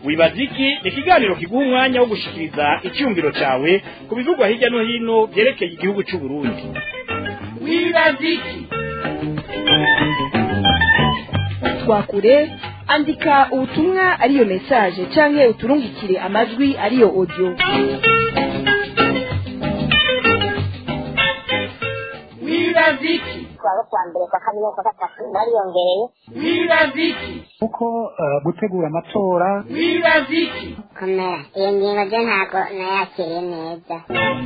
wibaza iki ni ikiganiro kiguha umwanya wo gushikiriza icyumviro cyawe ku bivugwa hirya no hino byerekeye igihugu cy'u Burundi. Wibaza iki? Twakure andika ubutumwa ariyo message canke uturungikire amajwi ariyo audio. Wibaza iki? kwa mbere kwa kabiri kwa gatatu bariyongereye. Wibaza iki? Uko gutegura amatora. Wibaza iki? Komera iyo ngingo je ntago nayakiriye neza.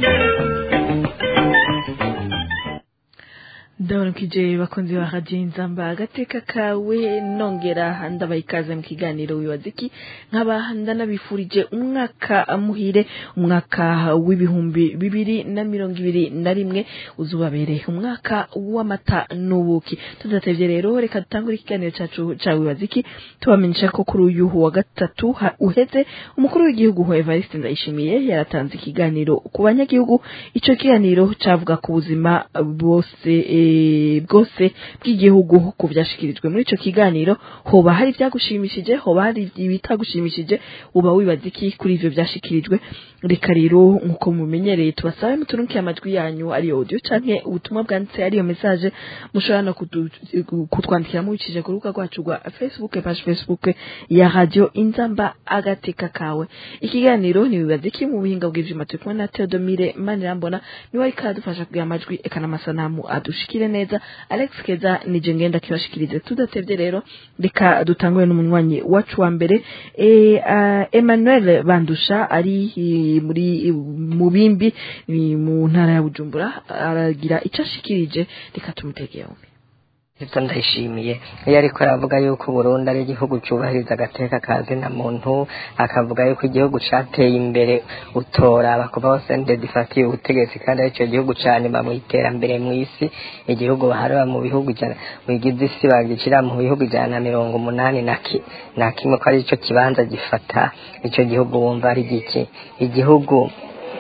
Ndabona kije bakunzi wa Radio Inzamba agateka kawe nongera ndabayikaze mu kiganiro wibaziki nkaba ndanabifurije umwaka muhire umwaka w'ibihumbi 2021 uzubabere umwaka w'amata n'ubuki. Tudatevye rero reka dutangure ikiganiro cacu ca wibaziki tubamenyesha ko kuri uyu wa gatatu uheze umukuru w'igihugu Evariste Ndayishimiye yaratanze ikiganiro ku banyagihugu. Ico kiganiro cavuga ku buzima bwose bw'igihugu ku byashikirijwe muri ico kiganiro. Hoba hari byagushimishije, hoba hari ibitagushimishije, uba wibaza iki kuri ivyo byashikirijwe? Reka rero nkuko mumenyereye tubasabe muturunkiye amajwi yanyu ari audio canke ubutumwa bwanditse ariyo message mushobora no kutwandikira mu bicije ku rubuga rwacu rwa Facebook, page Facebook ya Radio Inzamba agateka kawe. Ikiganiro ni wibaza iki mu buhinga bw'ivyuma turi na Theodomire Manirambona niwe ari kadufasha kugira amajwi ekana amasanamu adushikire neza. Alex Keza nije ngenda kibashikirize tudatevye rero reka dutangwe n'umunywanyi wacu wa mbere Emmanuel Bandusha ari muri Mubimbi ni mu ntara ya Bujumbura aragira icashikirije reka tumutegeho. Ito ndayishimiye iyo ariko aravuga yuko Burundi ari igihugu cyubahiriza agateka kazi na muntu, akavuga yuko igihugu cateye imbere utora bakuba hose ndedifatiye ubutegetsi kandi ari cyo gihugu cyanyuma mu iterambere mu isi. Igihugu baharaba mu bihugu bigize isi bagicira mu bihugu 180 na kimwe ko ari cyo kibanza gifata icyo gihugu wumva ari giki igihugu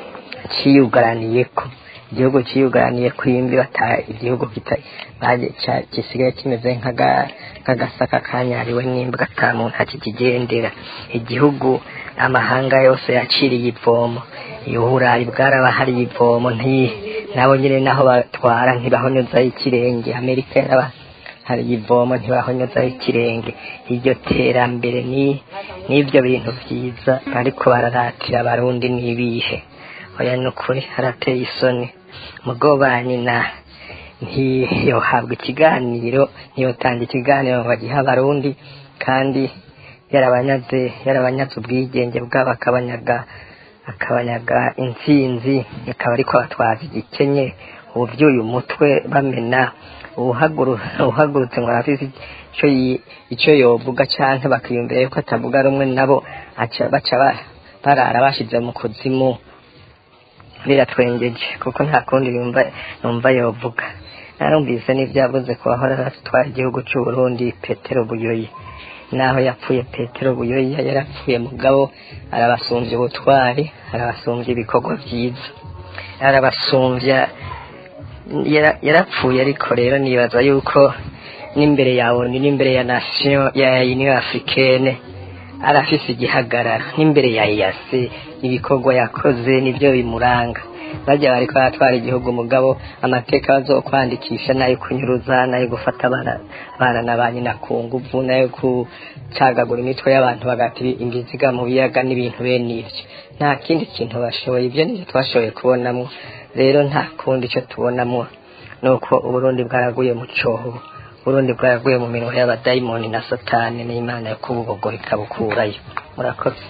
ciyugaraniye kwimbi bata igihugu kisigaye kimeze nk'agasaka kanyariwe n'imbwa atamuntu akigendera. Igihugu amahanga yose yaciriye ivomo, Uburayi bwarabahari ivomo nabo nyine naho batwara ntibahonyoza ikirenge. Amerika hari ivomo ntibahonyoza ikirenge. Iryo terambere n'ibyo bintu byiza ariko bararatira abarundi nibihe. Oya nukuri harateye isoni mugobani na ntiyohabwa ikiganiro ntiyotanga ikiganiro bagiha abarundi kandi yarabanyaze ubwigenge bwabo akabanyaga intsinzi akaba ariko abatwaza igikenye ubuvyuye umutwe bamena uhagurutse ngo arafise ico yovuga canke bakiyumvira yuko atavuga rumwe nabo baca barara bashize mu kuzimu. Biratwengeje kuko nta kundi numva yovuga. Narumvise n'ivyavuze ko ahora atwara igihugu cy'u Burundi Petero Buyoyi, naho yapfuye Petero Buyoyi yarapfuye mugabo arabasumbye ubutwari, arabasumbye ibikorwa byiza, arabasumbya yarapfuye. Ariko rero nibaza yuko n'imbere yawe n'imbere ya nation ya Union Africaine arafise igihagarara, n'imbere ya EAC ibikorwa yakoze nibyo bimuranga. Bajya bariko batwara igihugu mugabo amateka bazokwandikisha nayo kunyuruza nayo gufata abana n'abanye na kunguvu nayo kucagagura imitwe y'abantu bagati ingiziga mu biyaga n'ibintu bene ivyo. Nta kindi kintu bashoboye, ibyo nivyo twashoboye kubonamo. Rero nta kundi cyo tubonamo nuko Uburundi bwaraguye mu coho, Burundi bwaraguye mu minwe y'abadayimoni na satani n'Imana yo kubugogora ikabukurayo. Murakoze.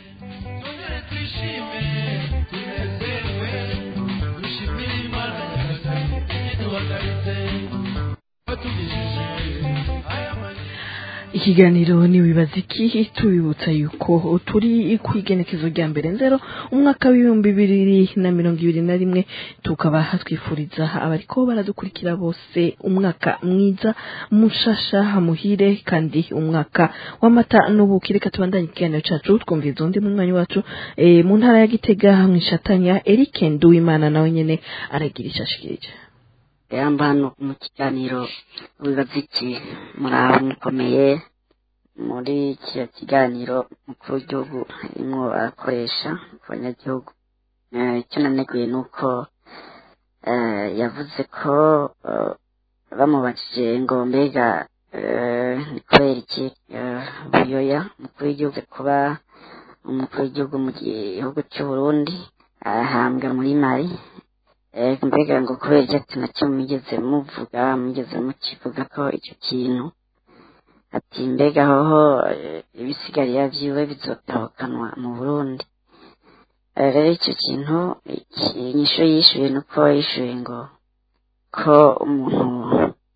Ikiganiro ni wibaza iki tubibutsa yuko turi kwigenekezo rya mbere nzero umwaka w'ibihumbi 2021 tukaba hatwifuriza abariko baradukurikira bose umwaka mwiza mushasha muhire kandi umwaka w'amata n'ubuki. Reka tubandanye ikiganiro cacu twumviza undi mwanya wacu mu ntara ya Gitega mwishatanya Eric Nduwimana nawe nyene aragira ishashikirije. Yambano mu kiganiro wibaza iki muraho mukomeye muri kiriya kiganiro umukuru w'igihugu arimo arakoresha ku banyagihugu. Icyo naneguye ni uko yavuze ko bamubajije ngo mbega ni kubera iki Buyoya umukuru w'igihugu kuba umukuru w'igihugu mu gihugu cy'u Burundi ahambwa muri Mali, mbega ngo kubera icyo ati nacyo mugeze mukivuga ko icyo kintu, ati mbega hoho ibisigarira vyiwe bizotahukanwa mu Burundi. Rero icyo kintu inyisho yishuye nuko yishuye ngo ko umuntu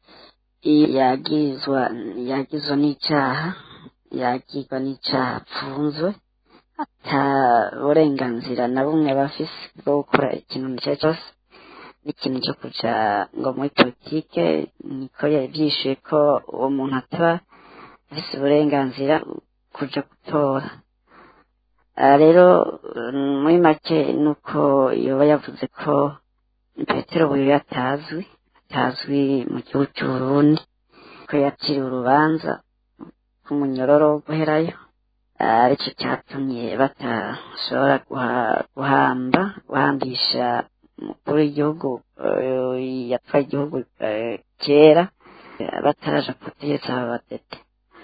yagizwa n'icyaha apfunzwe ata burenganzira na bumwe bafise bwo gukora ikintu icyo cyose n'ikintu cyo kuja ngo muri politike, niko yavyishuye ko uwo muntu ataba afise uburenganzira kuja gutora. Rero muri make nuko yoba yavuze ko Petero Buyoya atazwi mu gihugu cy'u Burundi, ko yaciriwe urubanza rw'umunyororo wo guherayo, aricyo cyatumye batashobora guhambisha umukuru w'igihugu yatwaye igihugu kera bataraja kutegeka ababatete.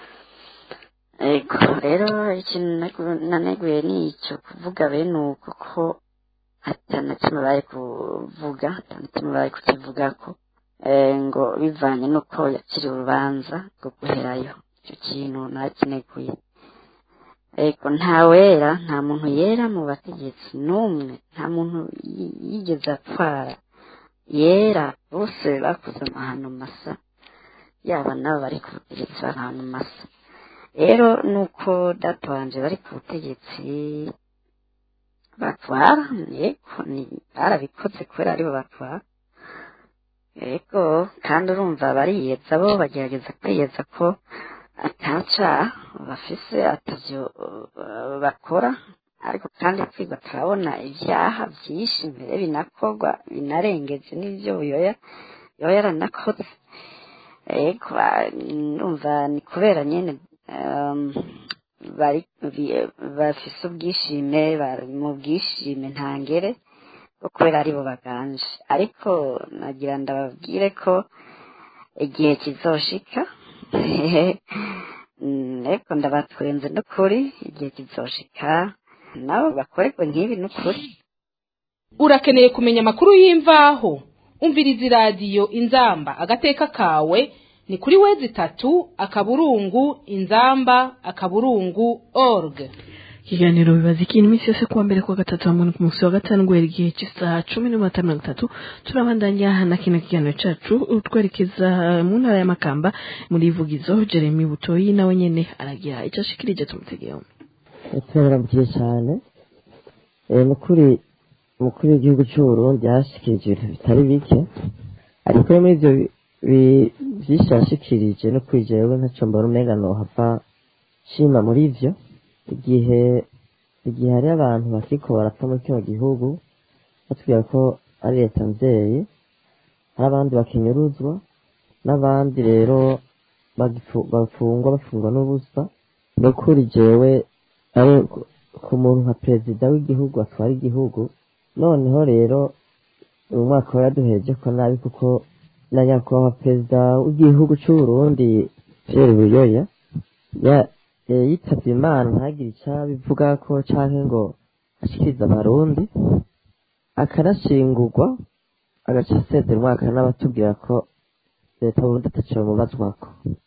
Rero ikintu naneguye ni icyo kuvuga bene uko ko atanakimwe bari kuvuga bari kukivugako ngo bivanye nuko yakiriye urubanza rwo guherayo. Icyo kintu nakineguye. Nta muntu yera mu bategetsi n'umwe, nta muntu yigeze atwara yera, bose bakoze amahano masa, yaba nabo bari ku butegetsi amahano masa. Rero nuko data wanje bari ku butegetsi batwara, barabikoze kubera aribo batwara, kandi urumva bariyeza, bo bagerageza kwiyeza ko ataca bafise atavyo bakora, ariko kandi kwiga turabona ivyaha vyinshi mbere binakorwa binarengeje n'ivyo Buyoya yaranakoze. Numva ni kubera nyene bafise ubwishime, bari mu bwishime ntangere bwo kubera aribo baganje. Ariko nagira ndababwire ko igihe kizoshika ndabatwenze n'ukuri, igihe kizoshika nabo bakorerwe nk'ibi n'ukuri. Urakeneye kumenya amakuru y'imvaho? Umviriza iradiyo Inzamba agateka kawe, ni kuri www.inzamba.org. Ikiganiro bibaza ikintu iminsi yose kuwa mbere kuwa gatatu hamwe ku munsi wa gatanu guhera igihe cy'isaha 10:30 turabandanya na kino kiganiro cacu twerekeza mu ntara ya Makamba muri Vugizo. Jeremy Butoyi nawe nyene aragira icyo ashikirije tumutegeho. Turarambiye cyane mukuru w'igihugu cy'u Burundi yashikirije ibintu bitari bike, ariko muri ivyo byishashikirije no kwijewe ntacyo mbona umenga no hava shima muri ivyo. Igihe hari abantu bakiko barapfa muri kino gihugu batubwira ko ari leta nzeye, hari abandi bakinyuruzwa, n'abandi rero bafungwa n'ubusa. Nukuri jewe ari ku muntu nka perezida w'igihugu atwara igihugu, noneho rero uyu mwaka waraduheje ko nabi, kuko na nyakubahwa perezida w'igihugu cy'u Burundi Pierre Buyoya yitavye Imana ntagire icyo bivuga ko canke ngo ashikirize abarundi, akanashingurwa agaca asezera umwaka n'abatubwira ko leta y'Uburundi ataco mubazwako,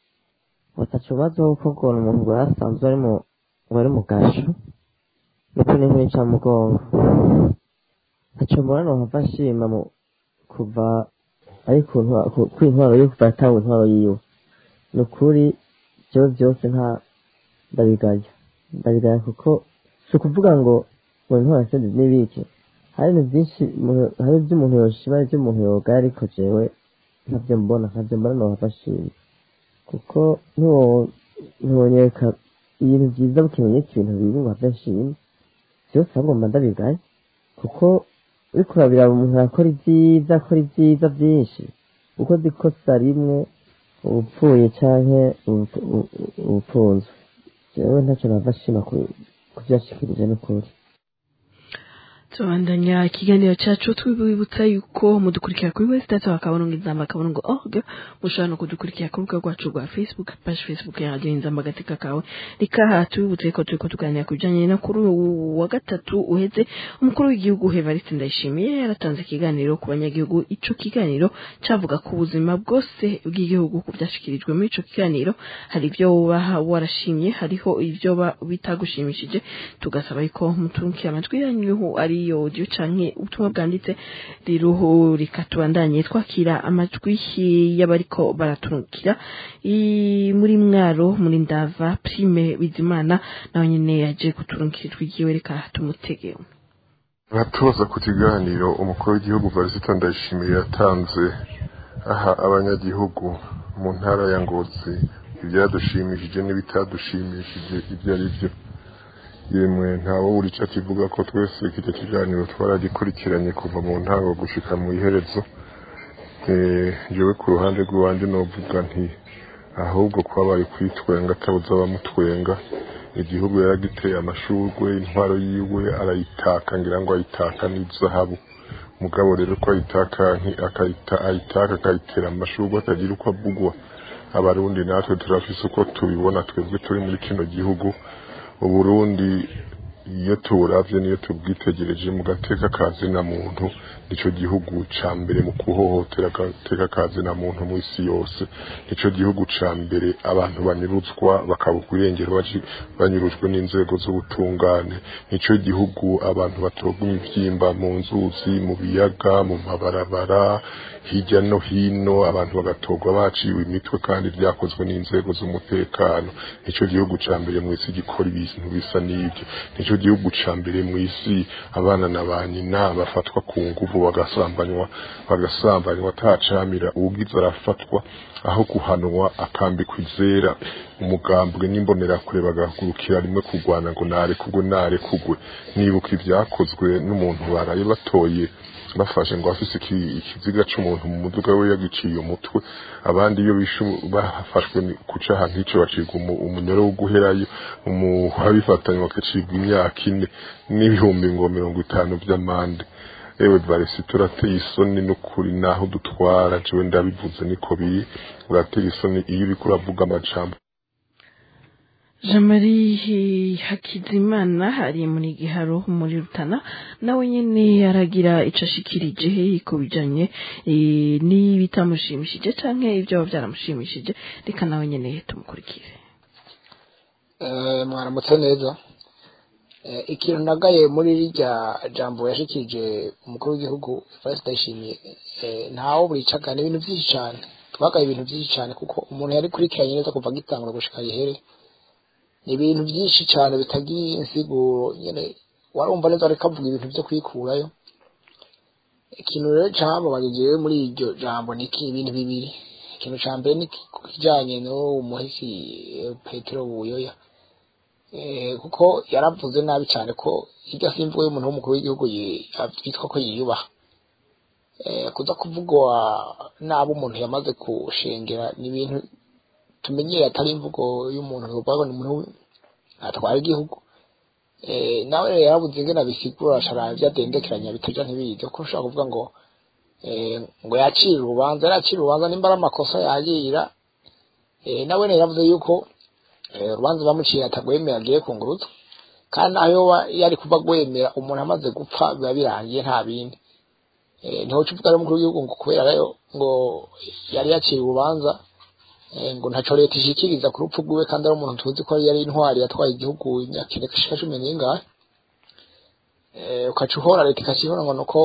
kuko ngo umuntu ngo yasanzwe ari mu gasho, nuko n'inkuru incamugongo ntaco mbona nohava nshima mu kuva ari kw'intwaro yo kuva yatanga intwaro yiwe. Ni ukuri jewe vyose ndabigaya kuko si ukuvuga ngo intwaro yasenze n'ibiki, hari ibintu byinshi, hari ibyo umuntu yoshima, ibyo umuntu yogaya, ariko jewe ntavyo mbona nohava nshima, kuko ntiwonyeka ibintu vyiza bukimenyeka ibintu bibi ngo have nshima. Vyose ahubwo mba ndabigaya, kuko uriko urabiraba umuntu akora ivyiza vyinshi, ukoze ikosa rimwe ubupfuye canke ubupfunzwe. jewe ntacyo nava shima kuvyashikirije n'ukuri. tubandanya ikiganiro cyacu twibutsa yuko mudukurikira kuri website bakabona ngizamba akabona ngo mushobora no kudukurikira ku rubuga rwacu rwa Facebook page Facebook ya Radio Inzamba Gateka Kawe rikaha tubibutse ko turiko tuganira kujanye na kuri wa gatatu uheze umukuru w'igihugu Evariste Ndayishimiye yaratanze ikiganiro ku banyagihugu. Ico kiganiro cavuga ku buzima bwose bw'igihugu kuvyashikirijwe muri ico kiganiro. Hari ivyo warashimye, hariho ivyo bitagushimishije, tugasaba yuko muturukira amatwi yanyu ari iyo audio canke ubutumwa bwanditse riruhu rikatubandanye twakira amajwi y'abariko baraturukira muri Mwaro muri Ndava Prime Bizimana nawe nyene yaje kuturukira twigiwe reka tumutege. Batubaza ku kiganiro umukuru w'igihugu Evariste Ndayishimiye yatanze aha abanyagihugu mu ntara ya Ngozi ibyadushimishije n'ibitadushimishije ibyo ari byo. Yemwe ntawo uri cyo kivuga ko twese iki kiganiro twaragikurikiranye kuva mu ntango gushika mu iherezo. Jewe ku ruhande rw'abandi novuga nti ahubwo kwabaye kwitwenga atabuza abamutwenga. Igihugu yaragiteye amashurwe, intwaro yiwe arayitaka ngira ngo ayitaka n'izahabu. Mugabo rero ko ayitaka akayitera amashurwe atagira uko avugwa. Abarundi natwe turafise uko tubibona twebwe turi muri kino gihugu. Uburundi iyo turavye niyo tubwitegereje mu gateka kazi na muntu nico gihugu ca mbere mu kuhohotera gateka kazi na muntu mu isi yose. Nico gihugu ca mbere abantu banyuruzwa bakabukuyengera banyurujwe n'inzego z'ubutungane. Nico gihugu abantu batogwa ivyimba mu nzuzi, mu biyaga, mu mabarabara, hirya no hino abantu bagatogwa baciwe imitwe kandi byakozwe n'inzego z'umutekano. Nico gihugu ca mbere mu isi gikora ibintu bisa n'ibyo. Nico gihugu ca mbere mu isi abana na banyina bafatwa ku nguvu bagasambanywa atacamira. Ugize arafatwa aho kuhanwa akambikwa izera umugambwe n'imbonerakure bagahagurukira rimwe kurwana ngo narekugwe. Nibuka ibyakozwe n'umuntu baraye batoye bafashe ngo afise ikiziga c'umuntu mu muduga we yagiciye umutwe. Abandi iyo bishu bafashwe kuca ahantu ico bacirwa umunyoro wo guherayo umuhabifatanywa akacirwa imyaka 4 n'ibihumbi 50 by'amande. Ewe baresi turateye isoni n'ukuri naho dutwara jewe ndabivuze niko biri. Urateye isoni iyo uriko uravuga amajambo. Jean-Marie Hakizimana hari muri Giharo muri Rutana nawe nyene aragira icashikirije ko bijanye n'ibitamushimishije canke ibyo byaramushimishije. Reka nawe nyene tumukurikire. Mwaramutse neza. Ikintu nagaye muri rya jambo yashikije umukuru w'igihugu Evariste Ndayishimiye ntawo buricaga n'ibintu byinshi cyane. Twagaye ibintu byinshi cyane kuko umuntu yari kurikiranye neza kuva gitangura gushika yihere. Ibintu byinshi cyane bitagiye insiguro nyene warumva neza ariko avuga ibintu byo kwikurayo. Ikintu rero cyambo bagiye muri iryo jambo niki ibintu bibiri. Ikintu cyambere ni kijanye no umuhisi Petero Buyoya. Kuko yaravuze nabi cyane ko iryo simvuye y'umuntu w'umukuru w'igihugu yitwa ko yiyubaha. Kuza kuvugwa nabo umuntu yamaze kushengera ni ibintu tumenyeye atari imvugo y'umuntu ngo ni umuntu atwara igihugu. Nawe rero yarabuze ingena bisigura shara byadendekeranya bitaja ntibize ko ushaka kuvuga ngo yacira urubanza nimba ari amakosa yagira. Nawe rero yaravuze yuko urubanza bamuciye atagwemera agiye kungurutsa kandi ayo yari kuva gwemera umuntu amaze gupfa biba birangiye nta bindi. Niho cyuvuga rero umukuru w'igihugu ngo kubera rero ngo yari yaciye urubanza ngo ntaco leta ishikiriza ku rupfu rwiwe kandi ari umuntu tuzi ko yari intwari yatwaye igihugu imyaka 10 ukacuhora leta ikashihora ngo nuko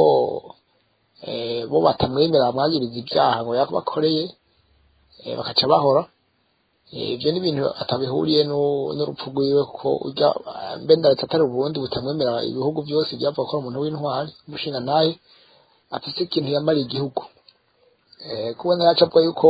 bo batamwemera bamwagiriza ibyaha ngo yabakoreye bakaca bahora. Ibyo ni ibintu atabihuriye n'urupfu rwiwe kuko ujya mbenda leta atari ubundi butamwemera ibihugu byose byavuga ko umuntu w'intwari umushinga naye afite ikintu yamara igihugu. Kubona yacapwa yuko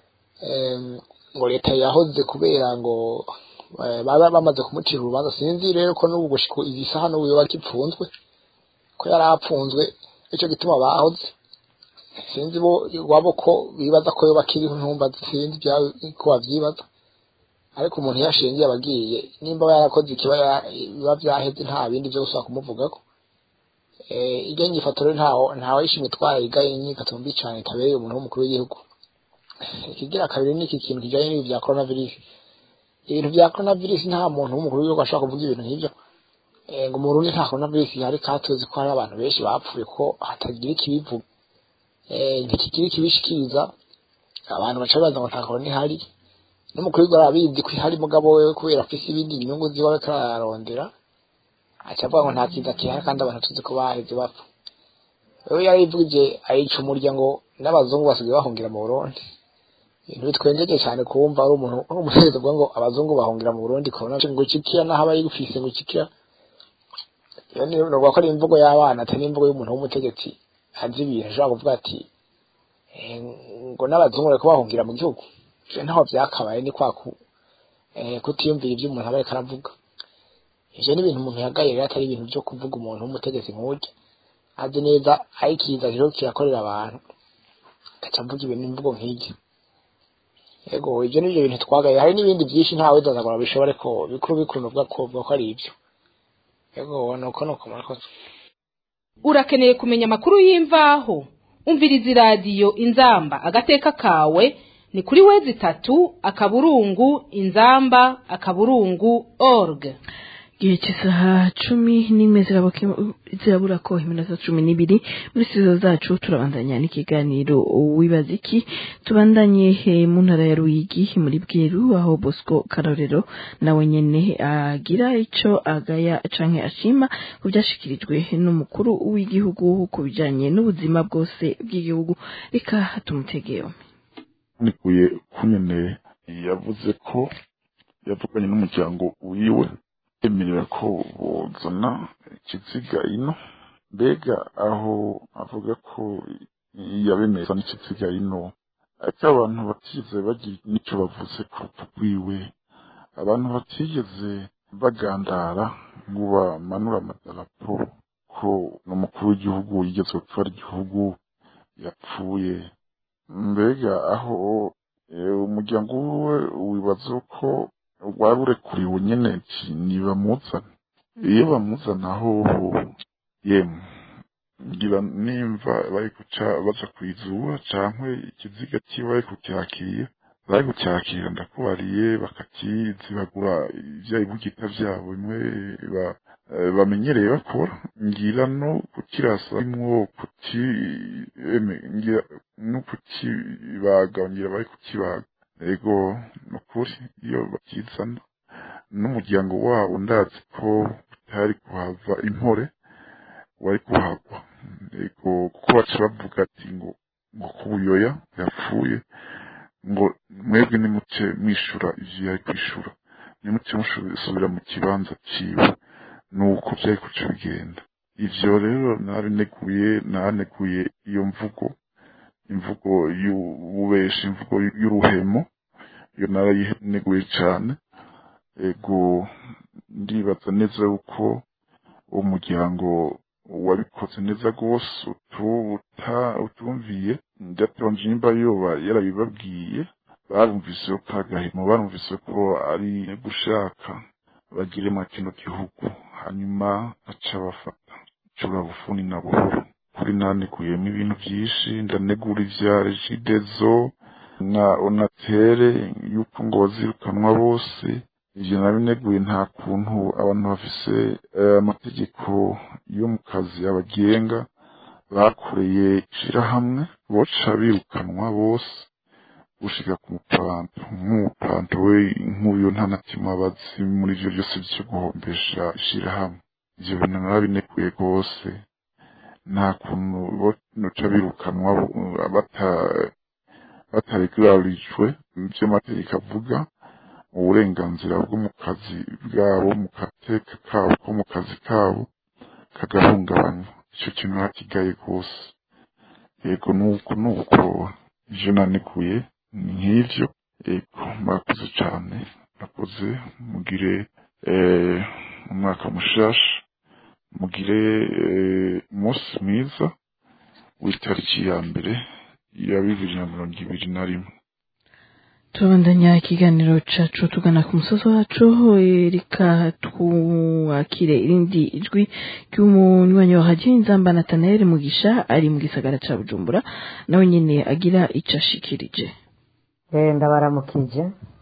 ngo leta yahoze kubera ngo baba bamaze kumucira urubanza. Sinzi rero ko n'ubu gushika izisaha n'ubu bakipfunzwe ko yarapfunzwe icyo gituma bahoze. Sinzi bo wabo ko bibaza ko bakiri ntumba sinzi bya ko bavyibaza ariko umuntu yashingiye abagiye nimba yarakoze biba vyaheze nta bindi vyo gusaba kumuvugako iryo nyifato rero ntawe yishimye twarayigaye inyifato mbi cane itabereye umuntu w'umukuru w'igihugu. Ikigira kabiri ni iki kintu kijanye n'ibi vya coronavirus. Ibintu vya coronavirus nta muntu w'umukuru w'igihugu ashaka kuvuga ibintu nk'ivyo ngo mu Burundi nta coronavirus ihari katuzi ko hari abantu benshi bapfuye ko hatagira ikibivuga ntikigira ikibishikiriza abantu baca baza ngo nta corona ihari n'umukuru w'igihugu arabizi ko ihari mugabo wewe kubera afise ibindi inyungu ziwe ariko ararondera acavuga ngo nta kiza kihari kandi abantu tuzi ko baheze bapfa. Wewe yarivugije ayica umurya ngo n'abazungu basigaye bahungira mu Burundi. Ibintu bitwengeje cyane kumva ari umuntu umuhereza ngo abazungu bahungira mu Burundi corona ngo kikiya naho abayifise ngo kikiya. Iyo ni no gukora imvugo y'abana atari imvugo y'umuntu w'umutegetsi azi ibintu ashobora kuvuga ati ngo n'abazungu bariko bahungira mu gihugu. Ntaho byakabaye ni kwa kutiyumvira ibyo umuntu aba aravuga. Ivyo ni ibintu umuntu yagayira atari ibintu byo kuvuga umuntu w'umutegetsi nk'uje azi neza ayikiza rero kirakorera abantu gaca mvuga ibintu imvugo nk'iryo. Yego ivyo nivyo bintu twagaye hari n'ibindi byinshi ntawe dazagora bishobore ko bikuru novuga ko ari ivyo. Yego nuko murakoze. Urakeneye kumenya amakuru y'imvaho umviriza iradiyo Inzamba agateka kawe ni kuri wezi 3:inzamba.org. Gihe cy'isaha 10 zirabura ko iminota 12 muri sizo zacu turabandanya n'ikiganiro wibaza iki tubandanye mu ntara ya Ruyigi muri Bweru aho Bosco Karorero nawe nyene agira ico agaya canke ashima kubyashikirijwe n'umukuru w'igihugu kubijanye n'ubuzima bwose bw'igihugu reka tumutegeyo. Nikuye kunyene yavuze ko yavuganye n'umuryango wiwe emerera ko bozana ikiziga ino mbega aho avuga ko yabemeza n'ikiziga ino ati abantu batigeze bagira nico bavuze ku rwiwe abantu batigeze bagandara ngo bamanura amadarapo ko n'umukuru w'igihugu yigeze gutwara igihugu yapfuye mbega aho umuryango we wibaza ko warurekuriwe nyene niba muzana iyo bamuzana aho yemwe ngira nimva bari kuca baza kwizura cankwe ikiziga kiba bari kucyakira bari kucyakira ndakubariye bakakizibagura ivya ibugita vyabo bimwe bamenyereye bakora ngira no kukirasa imwo ngira no kukibaga ngira bari kukibaga ego nukuri iyo bakizana n'umuryango wabo ndazi ko utari kuhava impore wari kuhagwa ego kuko baca bavuga ati ngo kubuyoya yapfuye ngo mwebwe nimuce mwishura ivyo yari kwishura nimuce musubira mu kibanza ciwe nuko vyari kuca bigenda ivyo rero naneguye iyo imvugo y'ububeshi imvugo y'uruhemo iyo narayineguye cane ego ndibaza neza yuko umuryango wabikoze neza gose utumviye ndatonje nimba yoba yarabibabwiye barumvise ko kagahimo barumvise ko ari gushaka bagire mu kino gihugu hanyuma aca bafata cura bufuni na buhoro kuri naneguyemo ibintu byinshi ndanegura ivya Regideso na Onatere yuko ngo bazirukanwa bose ivyo nabineguye nta kuntu abantu bafise amategeko yo mu kazi abagenga bakoreye ishirahamwe boca birukanwa bose gushika ku mupanto we nk'uyo nta natima bazi muri ivyo byose vyo guhombesha ishirahamwe ivyo bintu nabineguye rwose nta kuntu boca birukanwa bataregularijwe ivyo amategeko avuga uburenganzira bwo mu kazi bwabo mu kateka kabo ko mu kazi kabo kagahungabanywa ico kintu hakigaye rwose yego nuko ivyo nanekuye nk'ivyo yego murakoze cane murakoze mugire umwaka mushasha mugire umunsi mwiza w'itariki ya mbere ya 2021. Tubandanya ikiganiro cacu tugana ku musozo wacu reka twakire irindi ijwi ry'umunywanyi wa Radio Inzamba Nathanael Mugisha ari mu gisagara ca Bujumbura nawe nyene agira ico ashikirije. Ndabaramukije.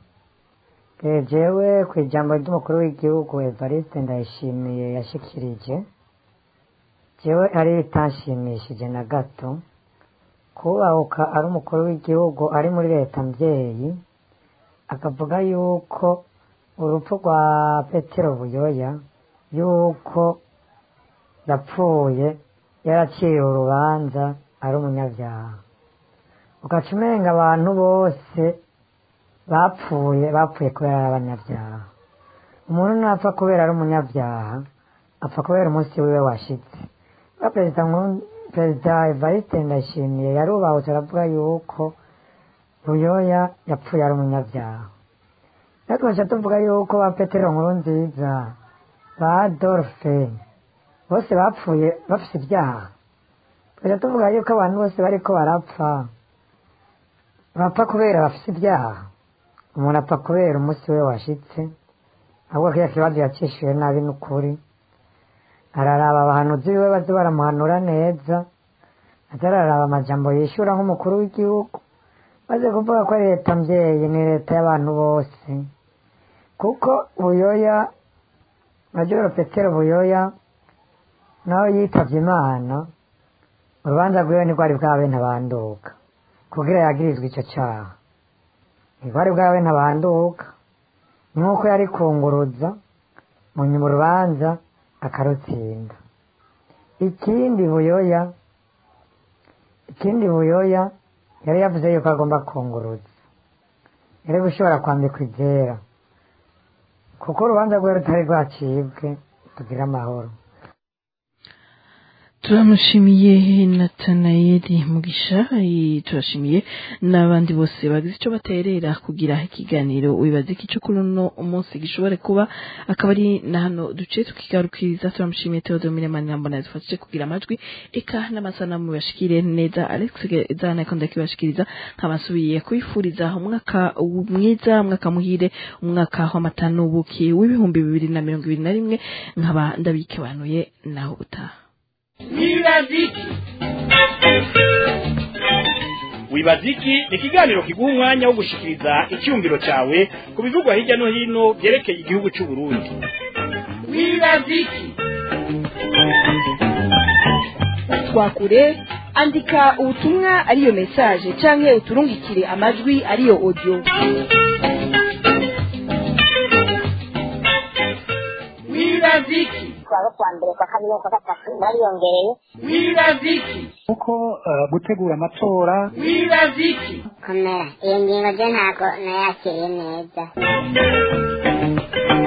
Jewe ku ijambo ry'umukuru w'igihugu Evariste Ndayishimiye yashikirije, jewe ari bitashimishije na gato kubahuka ari umukuru w'igihugu ari muri leta mvyeyi akavuga yuko urupfu rwa Petero Buyoya yuko yapfuye yaraciye urubanza ari umunyabyaha, ugaca umenga abantu bose bapfuye kubera ari abanyabyaha. Umuntu ntapfa kubera ari umunyabyaha, apfa kubera umunsi wiwe washitse. Perezida Evariste Ndayishimiye yarubahutse aravuga yuko Buyoya yapfuye ari umunyabyaha. Natwe tuca tuvuga yuko ba Petero Nkurunziza, ba Adolphe bose bapfuye bafise ibyaha. Tuca tuvuga yuko abantu bose bariko barapfa bapfa kubera bafise ibyaha. Umuntu apfa kubera umunsi we washitse, ahubwo kiriya kibazo yacishiwe nabi n'ukuri. Araraba abahanuzi biwe baze baramuhanura neza, atararaba amajambo yishura nk'umukuru w'igihugu, maze kuvuga ko leta mvyeyi ni leta y'abantu bose. Kuko Buyoya, Majoro Petero Buyoya nawe yitavye Imana, urubanza rwiwe ntirwari bwabe ntabanduka kugira yagirizwe ico caha. Ntirwari bwabe ntabanduka, nk'uko yari kunguruza mu nyuma urubanza akarutsinda. Ikindi Buyoya yari yavuze yuko agomba kunguruza, yari gushobora kwambikwa izera, kuko urubanza rwe rutari rwacibwe. Tugire amahoro. Turamushimiye Nathanael Mugisha, turashimiye n'abandi bose bagize ico baterera kugira ikiganiro wibaze ico kuruno umunsi gishobore kuba akaba ari na hano duce tukigarukiriza. Turamushimiye Theodomire Manirambona yadufashije kugira amajwi eka n'amasanamu bashikire neza. Alex Zana konda kibashikiriza nkabasubiye kwifuriza umwaka mwiza, umwaka muhire, umwaka w'amatanubuki w'ibihumbi 2021 nkaba ndabikebanuye naho utaha. Wibaziki ni ikiganiro kiguha umwanya wo gushikiriza icyumviro cyawe ku bivugwa hirya no hino byerekeye igihugu cy'u Burundi. Wibaziki twakure, andika ubutumwa ariyo message canke uturungikire amajwi ariyo audio. Wibaziki kwa mbere kwa kabiri kwa gatatu bariyongereye. Wibaziki uko gutegura amatora. Wibaziki komera, iyo ngingo je ntago nayakiriye neza.